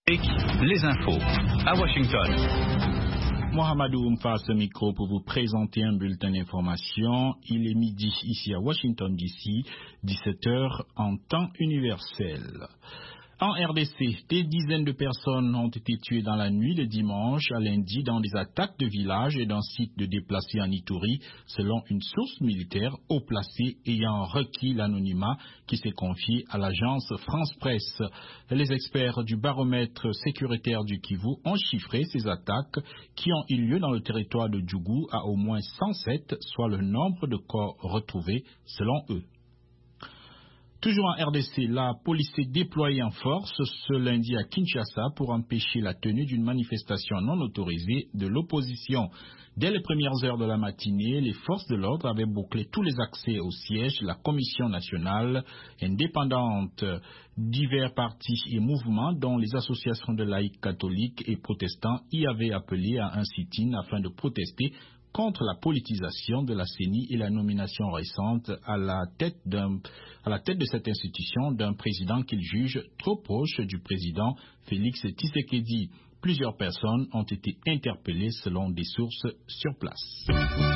Les infos à Washington. Mohamedou Oumfa ce micro pour vous présenter un bulletin d'information. Il est midi ici à Washington DC, 17h en temps universel. En RDC, des dizaines de personnes ont été tuées dans la nuit de dimanche à lundi dans des attaques de villages et d'un site de déplacés en Ituri, selon une source militaire haut placée ayant requis l'anonymat qui s'est confié à l'agence France Presse. Les experts du baromètre sécuritaire du Kivu ont chiffré ces attaques qui ont eu lieu dans le territoire de Djougou à au moins 107, soit le nombre de corps retrouvés selon eux. Toujours en RDC, la police s'est déployée en force ce lundi à Kinshasa pour empêcher la tenue d'une manifestation non autorisée de l'opposition. Dès les premières heures de la matinée, les forces de l'ordre avaient bouclé tous les accès au siège de la Commission nationale indépendante. Divers partis et mouvements, dont les associations de laïcs catholiques et protestants, y avaient appelé à un sit-in afin de protester contre la politisation de la CENI et la nomination récente à la tête de cette institution d'un président qu'ils jugent trop proche du président Félix Tshisekedi. Plusieurs personnes ont été interpellées selon des sources sur place.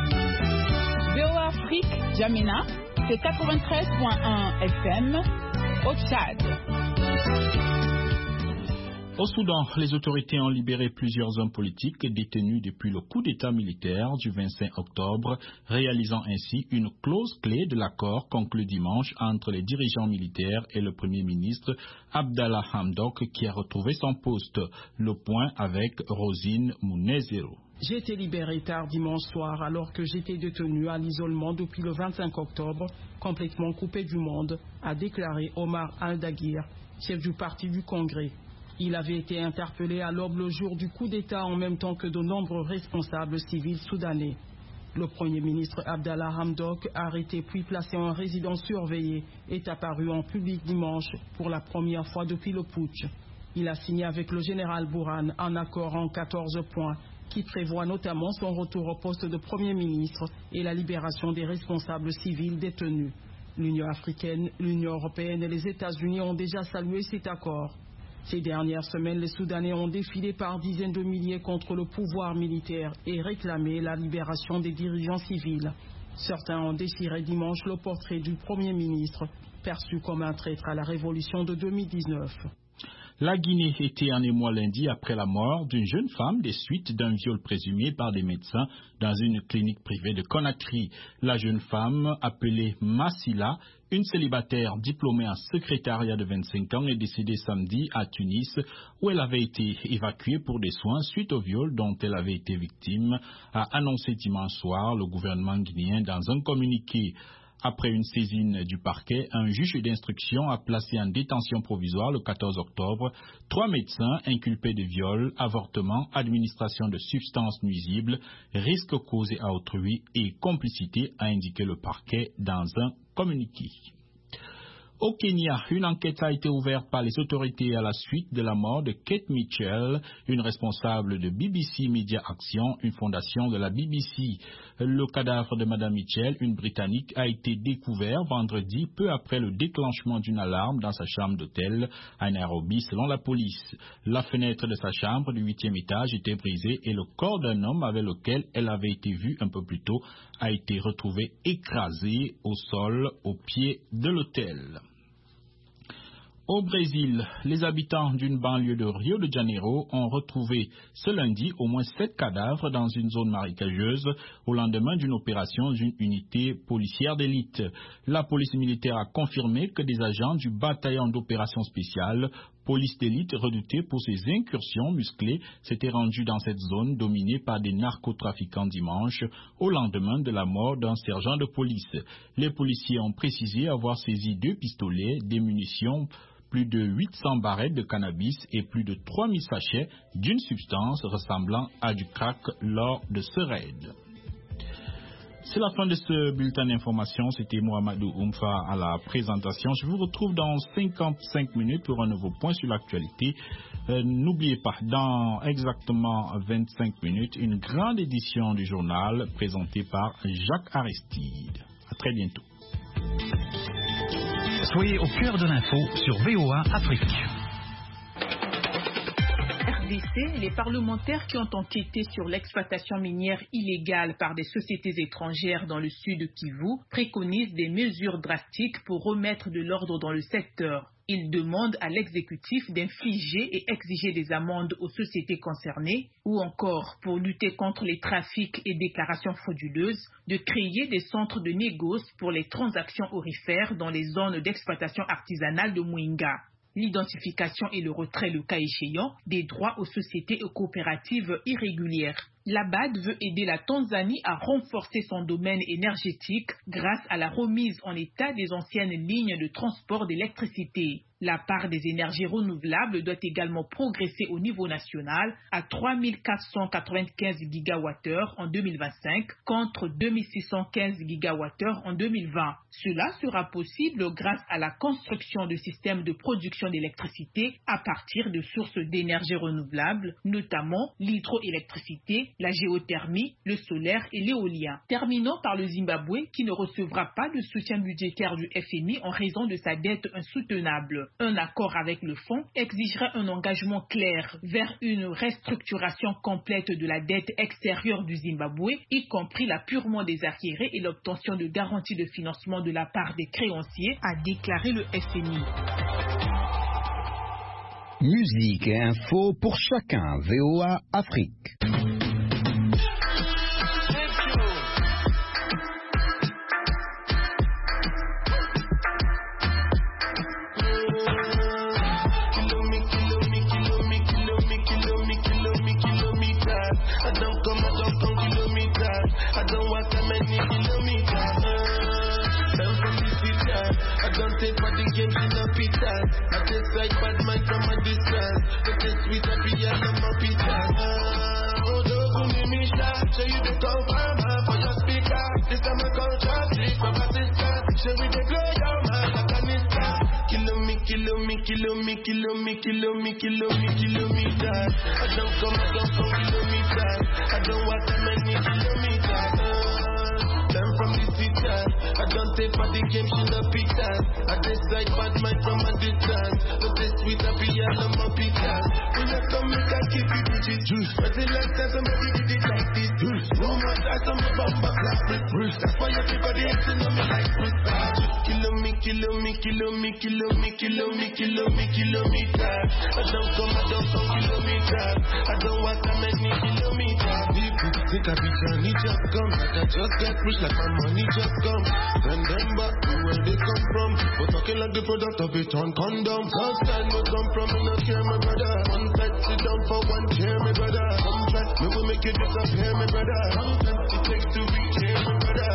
VOA Afrique, Jamina, c'est 93.1 FM au Tchad. Au Soudan, les autorités ont libéré plusieurs hommes politiques détenus depuis le coup d'État militaire du 25 octobre, réalisant ainsi une clause clé de l'accord conclu dimanche entre les dirigeants militaires et le Premier ministre Abdallah Hamdok qui a retrouvé son poste. Le point avec Rosine Mounezero. J'ai été libéré tard dimanche soir alors que j'étais détenu à l'isolement depuis le 25 octobre, complètement coupé du monde, a déclaré Omar Al-Daguir, chef du parti du Congrès. Il avait été interpellé à l'aube le jour du coup d'État en même temps que de nombreux responsables civils soudanais. Le Premier ministre Abdallah Hamdok, arrêté puis placé en résidence surveillée, est apparu en public dimanche pour la première fois depuis le putsch. Il a signé avec le général Bourhan un accord en 14 points qui prévoit notamment son retour au poste de Premier ministre et la libération des responsables civils détenus. L'Union africaine, l'Union européenne et les États-Unis ont déjà salué cet accord. Ces dernières semaines, les Soudanais ont défilé par dizaines de milliers contre le pouvoir militaire et réclamé la libération des dirigeants civils. Certains ont déchiré dimanche le portrait du Premier ministre, perçu comme un traître à la révolution de 2019. La Guinée était en émoi lundi après la mort d'une jeune femme des suites d'un viol présumé par des médecins dans une clinique privée de Conakry. La jeune femme, appelée Massila, une célibataire diplômée en secrétariat de 25 ans, est décédée samedi à Tunis où elle avait été évacuée pour des soins suite au viol dont elle avait été victime, a annoncé dimanche soir le gouvernement guinéen dans un communiqué. Après une saisine du parquet, un juge d'instruction a placé en détention provisoire le 14 octobre 3 médecins inculpés de viol, avortement, administration de substances nuisibles, risque causé à autrui et complicité, a indiqué le parquet dans un communiqué. Au Kenya, une enquête a été ouverte par les autorités à la suite de la mort de Kate Mitchell, une responsable de BBC Media Action, une fondation de la BBC. Le cadavre de Mme Mitchell, une Britannique, a été découvert vendredi peu après le déclenchement d'une alarme dans sa chambre d'hôtel à Nairobi, selon la police. La fenêtre de sa chambre du 8e étage était brisée et le corps d'un homme avec lequel elle avait été vue un peu plus tôt a été retrouvé écrasé au sol au pied de l'hôtel. Au Brésil, les habitants d'une banlieue de Rio de Janeiro ont retrouvé ce lundi au moins 7 cadavres dans une zone marécageuse au lendemain d'une opération d'une unité policière d'élite. La police militaire a confirmé que des agents du bataillon d'opérations spéciales, police d'élite redoutée pour ses incursions musclées, s'étaient rendus dans cette zone dominée par des narcotrafiquants dimanche au lendemain de la mort d'un sergent de police. Les policiers ont précisé avoir saisi 2 pistolets, des munitions, plus de 800 barrettes de cannabis et plus de 3000 sachets d'une substance ressemblant à du crack lors de ce raid. C'est la fin de ce bulletin d'information. C'était Mohamedou Oumfa à la présentation. Je vous retrouve dans 55 minutes pour un nouveau point sur l'actualité. N'oubliez pas, dans exactement 25 minutes, une grande édition du journal présentée par Jacques Aristide. À très bientôt. Soyez au cœur de l'info sur VOA Afrique. RDC, les parlementaires qui ont enquêté sur l'exploitation minière illégale par des sociétés étrangères dans le sud Kivu préconisent des mesures drastiques pour remettre de l'ordre dans le secteur. Ils demandent à l'exécutif d'infliger et exiger des amendes aux sociétés concernées ou encore, pour lutter contre les trafics et déclarations frauduleuses, de créer des centres de négoce pour les transactions aurifères dans les zones d'exploitation artisanale de Mwenga. L'identification et le retrait, le cas échéant, des droits aux sociétés et coopératives irrégulières. La BAD veut aider la Tanzanie à renforcer son domaine énergétique grâce à la remise en état des anciennes lignes de transport d'électricité. La part des énergies renouvelables doit également progresser au niveau national à 3495 gigawattheures en 2025 contre 2615 gigawattheures en 2020. Cela sera possible grâce à la construction de systèmes de production d'électricité à partir de sources d'énergie renouvelables, notamment l'hydroélectricité, la géothermie, le solaire et l'éolien. Terminons par le Zimbabwe qui ne recevra pas de soutien budgétaire du FMI en raison de sa dette insoutenable. Un accord avec le fonds exigerait un engagement clair vers une restructuration complète de la dette extérieure du Zimbabwe, y compris l'appurement des arriérés et l'obtention de garanties de financement de la part des créanciers, a déclaré le FMI. Musique et info pour chacun. VOA Afrique. Kilometers. I don't come kilometers. I don't walk that many kilometers. Learn from the teacher. I don't take for the game, she no pictures. I decide bad mind from a distance. But this sweet happy, I love my pictures. When I come, make I keep it rigid. But the last time somebody did it like this. No more time, some bumper clap with Bruce. That's why everybody hates to know me like Bruce. Kilometers. I don't come kilometers. I don't walk that many kilometers. People think I be Johnny just come. Like I just get rich, like my money just come. Send them back to where they come from. But talking like the product of it on condom. Outside me come from, me not care, my brother. One side sit down for one chair, my brother. Come try, me will make you disappear, my brother. Sometimes it takes to reach here, my brother.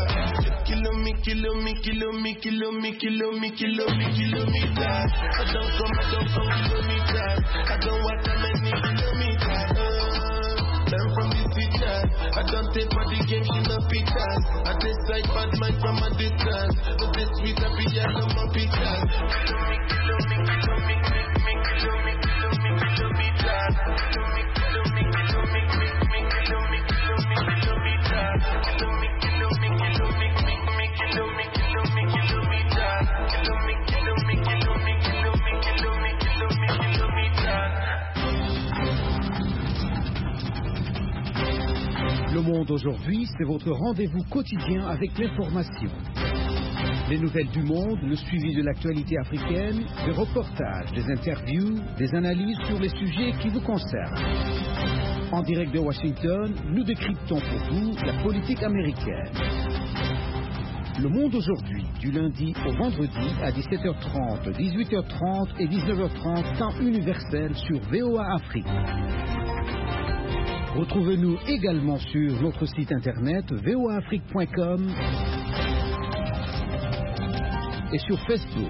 Kilometers. I don't come kilometers. I don't walk that many kilometers. Learn from the teacher. I don't take for the game, she no pictures. I decide bad mind from a distance. But this sweet happy, I love my pictures. Le Monde aujourd'hui, c'est votre rendez-vous quotidien avec l'information. Les nouvelles du monde, le suivi de l'actualité africaine, des reportages, des interviews, des analyses sur les sujets qui vous concernent. En direct de Washington, nous décryptons pour vous la politique américaine. Le Monde aujourd'hui, du lundi au vendredi à 17h30, 18h30 et 19h30, temps universel sur VOA Afrique. Retrouvez-nous également sur notre site internet voaafrique.com et sur Facebook.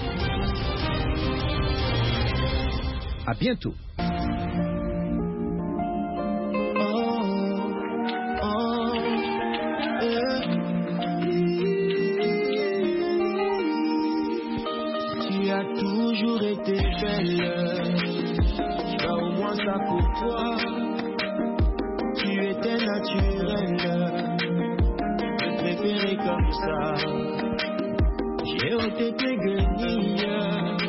À bientôt. Tu as toujours été belle, bah au moins ça pour toi. Tu étais naturelle, je préférais comme ça. J'ai ôté tes guenilles,